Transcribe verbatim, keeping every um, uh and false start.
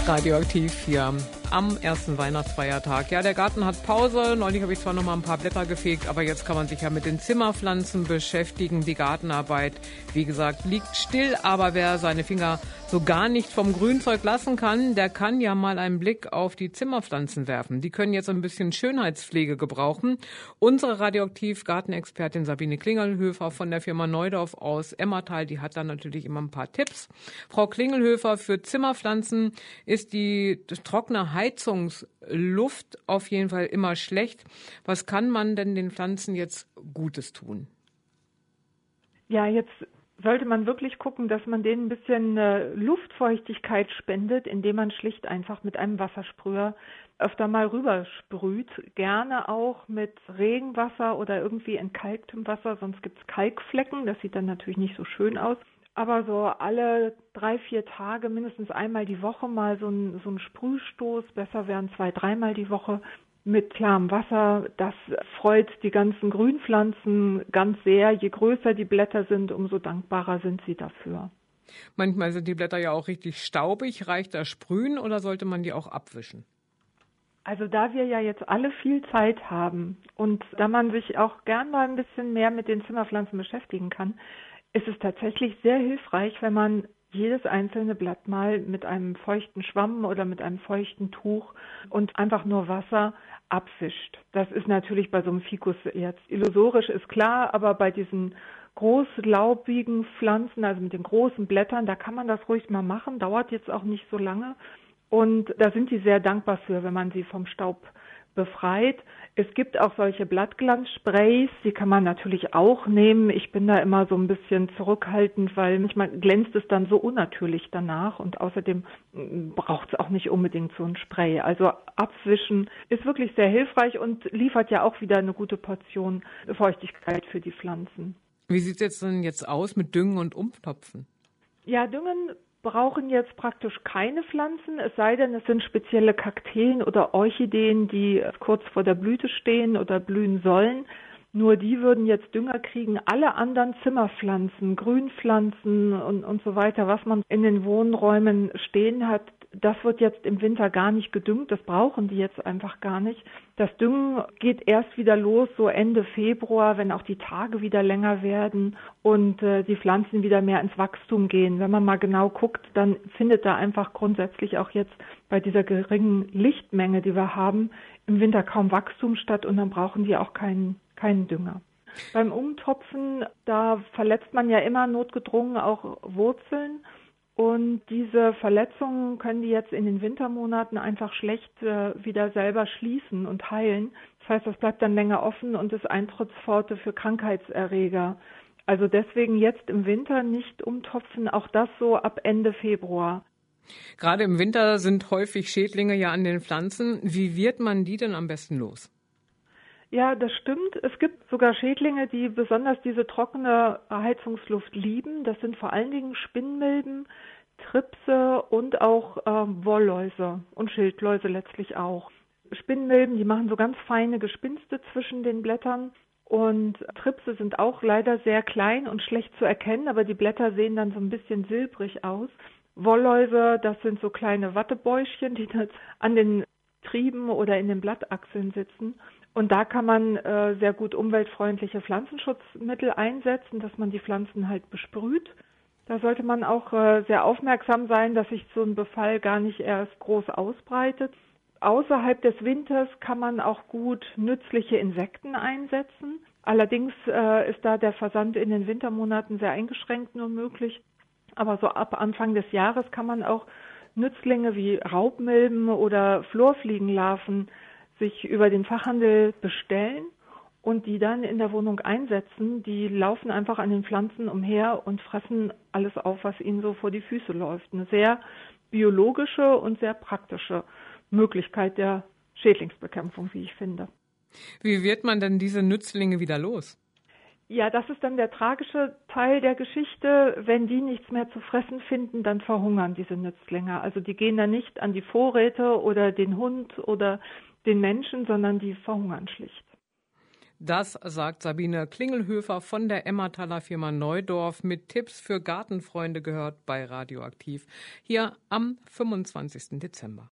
Radioaktiv hier am ersten Weihnachtsfeiertag. Ja, der Garten hat Pause. Neulich habe ich zwar noch mal ein paar Blätter gefegt, aber jetzt kann man sich ja mit den Zimmerpflanzen beschäftigen. Die Gartenarbeit, wie gesagt, liegt still. Aber wer seine Finger so gar nicht vom Grünzeug lassen kann, der kann ja mal einen Blick auf die Zimmerpflanzen werfen. Die können jetzt ein bisschen Schönheitspflege gebrauchen. Unsere Radioaktiv-Gartenexpertin Sabine Klingelhöfer von der Firma Neudorf aus Emmertal, die hat da natürlich immer ein paar Tipps. Frau Klingelhöfer, für Zimmerpflanzen ist die trockene Heizungsluft auf jeden Fall immer schlecht. Was kann man denn den Pflanzen jetzt Gutes tun? Ja, jetzt sollte man wirklich gucken, dass man denen ein bisschen äh, Luftfeuchtigkeit spendet, indem man schlicht einfach mit einem Wassersprüher öfter mal rübersprüht. Gerne auch mit Regenwasser oder irgendwie entkalktem Wasser, sonst gibt es Kalkflecken. Das sieht dann natürlich nicht so schön aus. Aber so alle drei, vier Tage, mindestens einmal die Woche mal so ein, so ein Sprühstoß, besser wären zwei, dreimal die Woche mit klarem Wasser. Das freut die ganzen Grünpflanzen ganz sehr. Je größer die Blätter sind, umso dankbarer sind sie dafür. Manchmal sind die Blätter ja auch richtig staubig. Reicht das Sprühen oder sollte man die auch abwischen? Also da wir ja jetzt alle viel Zeit haben und da man sich auch gern mal ein bisschen mehr mit den Zimmerpflanzen beschäftigen kann, ist es tatsächlich sehr hilfreich, wenn man jedes einzelne Blatt mal mit einem feuchten Schwamm oder mit einem feuchten Tuch und einfach nur Wasser abwischt. Das ist natürlich bei so einem Ficus jetzt illusorisch, ist klar, aber bei diesen großlaubigen Pflanzen, also mit den großen Blättern, da kann man das ruhig mal machen, dauert jetzt auch nicht so lange. Und da sind die sehr dankbar für, wenn man sie vom Staub befreit. Es gibt auch solche Blattglanzsprays, die kann man natürlich auch nehmen. Ich bin da immer so ein bisschen zurückhaltend, weil manchmal glänzt es dann so unnatürlich danach und außerdem braucht es auch nicht unbedingt so ein Spray. Also abwischen ist wirklich sehr hilfreich und liefert ja auch wieder eine gute Portion Feuchtigkeit für die Pflanzen. Wie sieht es jetzt denn jetzt aus mit Düngen und Umtopfen? Ja, Düngen brauchen jetzt praktisch keine Pflanzen, es sei denn, es sind spezielle Kakteen oder Orchideen, die kurz vor der Blüte stehen oder blühen sollen. Nur die würden jetzt Dünger kriegen. Alle anderen Zimmerpflanzen, Grünpflanzen und, und so weiter, was man in den Wohnräumen stehen hat, das wird jetzt im Winter gar nicht gedüngt. Das brauchen die jetzt einfach gar nicht. Das Düngen geht erst wieder los, so Ende Februar, wenn auch die Tage wieder länger werden und äh, die Pflanzen wieder mehr ins Wachstum gehen. Wenn man mal genau guckt, dann findet da einfach grundsätzlich auch jetzt bei dieser geringen Lichtmenge, die wir haben, im Winter kaum Wachstum statt und dann brauchen die auch keinen, keinen Dünger. Beim Umtopfen, da verletzt man ja immer notgedrungen auch Wurzeln. Und diese Verletzungen können die jetzt in den Wintermonaten einfach schlecht äh, wieder selber schließen und heilen. Das heißt, das bleibt dann länger offen und ist Eintrittspforte für Krankheitserreger. Also deswegen jetzt im Winter nicht umtopfen, auch das so ab Ende Februar. Gerade im Winter sind häufig Schädlinge ja an den Pflanzen. Wie wird man die denn am besten los? Ja, das stimmt. Es gibt sogar Schädlinge, die besonders diese trockene Heizungsluft lieben. Das sind vor allen Dingen Spinnmilben, Tripse und auch äh, Wollläuse und Schildläuse letztlich auch. Spinnmilben, die machen so ganz feine Gespinste zwischen den Blättern und Tripse sind auch leider sehr klein und schlecht zu erkennen, aber die Blätter sehen dann so ein bisschen silbrig aus. Wollläuse, das sind so kleine Wattebäuschen, die an den Trieben oder in den Blattachseln sitzen. Und da kann man äh, sehr gut umweltfreundliche Pflanzenschutzmittel einsetzen, dass man die Pflanzen halt besprüht. Da sollte man auch äh, sehr aufmerksam sein, dass sich so ein Befall gar nicht erst groß ausbreitet. Außerhalb des Winters kann man auch gut nützliche Insekten einsetzen. Allerdings äh, ist da der Versand in den Wintermonaten sehr eingeschränkt nur möglich. Aber so ab Anfang des Jahres kann man auch Nützlinge wie Raubmilben oder Florfliegenlarven sich über den Fachhandel bestellen und die dann in der Wohnung einsetzen. Die laufen einfach an den Pflanzen umher und fressen alles auf, was ihnen so vor die Füße läuft. Eine sehr biologische und sehr praktische Möglichkeit der Schädlingsbekämpfung, wie ich finde. Wie wird man denn diese Nützlinge wieder los? Ja, das ist dann der tragische Teil der Geschichte. Wenn die nichts mehr zu fressen finden, dann verhungern diese Nützlinge. Also die gehen dann nicht an die Vorräte oder den Hund oder den Menschen, sondern die verhungern schlicht. Das sagt Sabine Klingelhöfer von der Emmertaler Firma Neudorf mit Tipps für Gartenfreunde, gehört bei Radioaktiv hier am fünfundzwanzigsten Dezember.